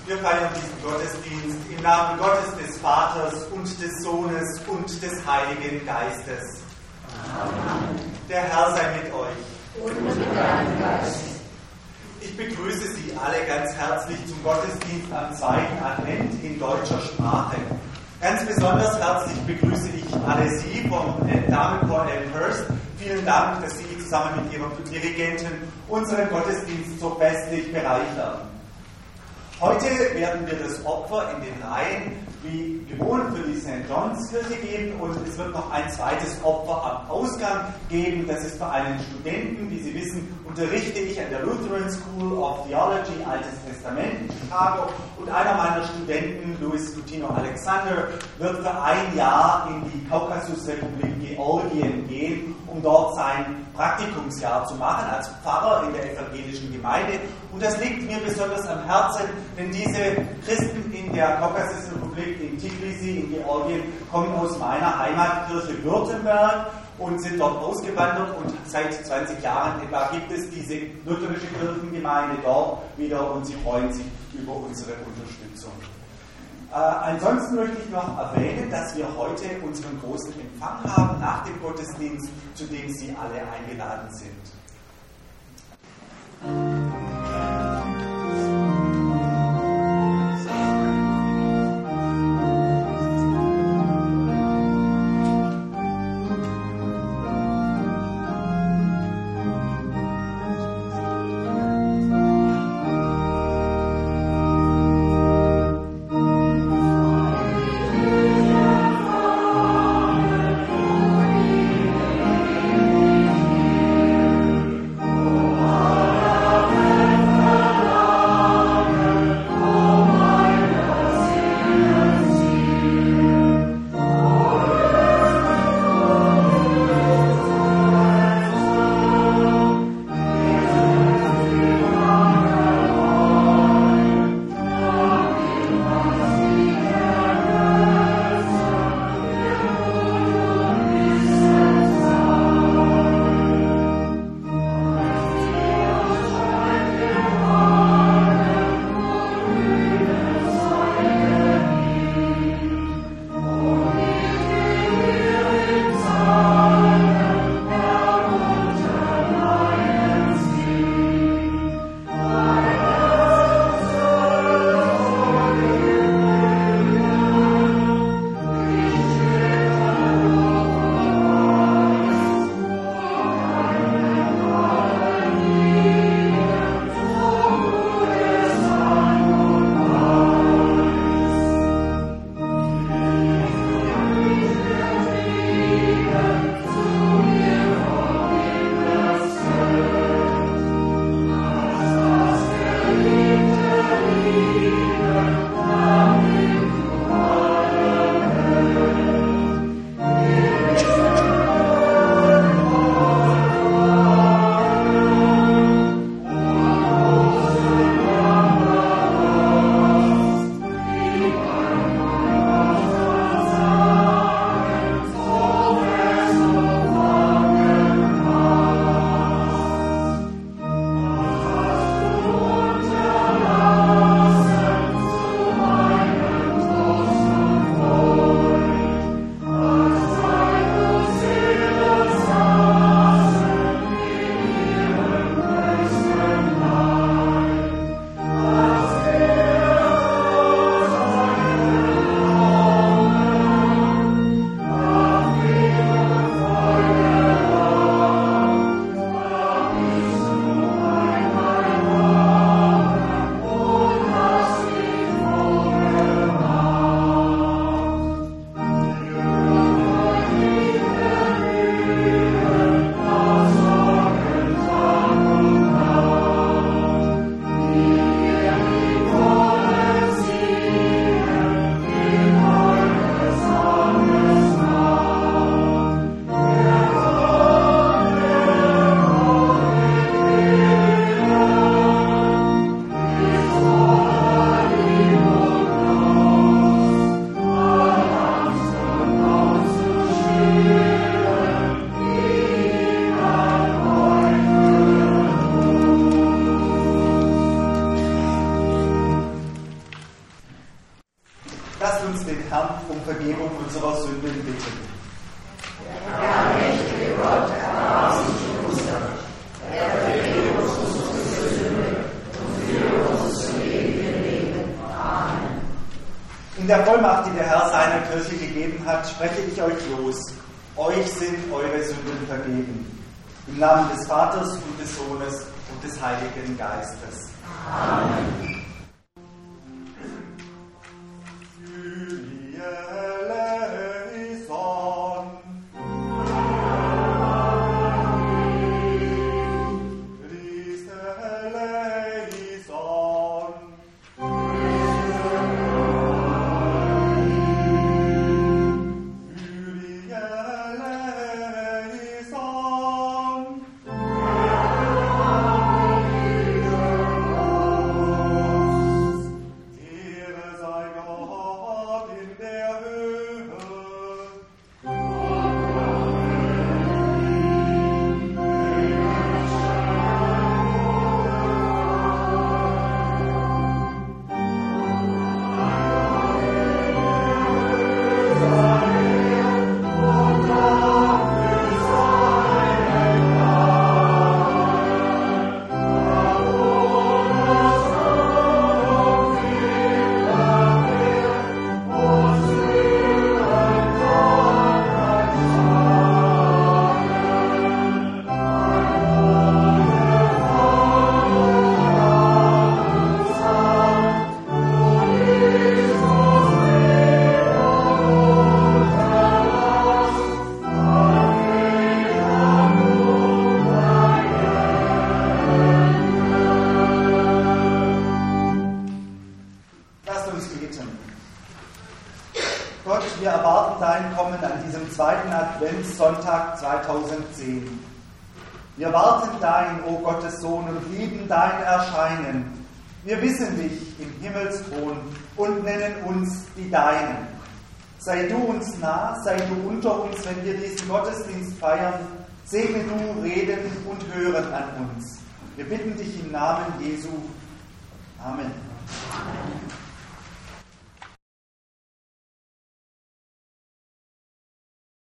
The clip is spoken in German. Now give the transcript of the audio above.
Wir feiern diesen Gottesdienst im Namen Gottes des Vaters und des Sohnes und des Heiligen Geistes. Amen. Der Herr sei mit euch. Und mit deinem Geist. Ich begrüße Sie alle ganz herzlich zum Gottesdienst am zweiten Advent in deutscher Sprache. Ganz besonders herzlich begrüße ich alle Sie vom Damenchor Elmhurst. Vielen Dank, dass Sie zusammen mit Ihrem Dirigenten unseren Gottesdienst so festlich bereichern. Heute werden wir das Opfer in den Reihen wie gewohnt für die St. John's Kirche geben und es wird noch ein zweites Opfer am Ausgang geben. Das ist für einen Studenten, wie Sie wissen, unterrichte ich an der Lutheran School of Theology, Altes Testament in Chicago, und einer meiner Studenten, Louis Scutino Alexander, wird für ein Jahr in die Kaukasusrepublik Georgien gehen, um dort sein Praktikumsjahr zu machen als Pfarrer in der evangelischen Gemeinde. Und das liegt mir besonders am Herzen, denn diese Christen in der Kaukasusrepublik, in Tbilisi, in Georgien, kommen aus meiner Heimatkirche Württemberg und sind dort ausgewandert und seit 20 Jahren etwa gibt es diese lutherische Kirchengemeinde dort wieder und sie freuen sich über unsere Unterstützung. Ansonsten möchte ich noch erwähnen, dass wir heute unseren großen Empfang haben nach dem Gottesdienst, zu dem Sie alle eingeladen sind. Lasst uns den Herrn um Vergebung unserer Sünden bitten. Der mächtige Gott, erbarme sich unser. Er vergebe uns unsere Sünden und führe uns zum ewigen Leben. Amen. In der Vollmacht, die der Herr seiner Kirche gegeben hat, spreche ich euch los. Euch sind eure Sünden vergeben. Im Namen des Vaters und des Sohnes und des Heiligen Geistes. Amen. Adventssonntag 2010. Wir warten dein, o Gottes Sohn, und lieben dein Erscheinen. Wir wissen dich im Himmelsthron und nennen uns die Deinen. Sei du uns nah, sei du unter uns, wenn wir diesen Gottesdienst feiern. Segne du Reden und Hören an uns. Wir bitten dich im Namen Jesu. Amen.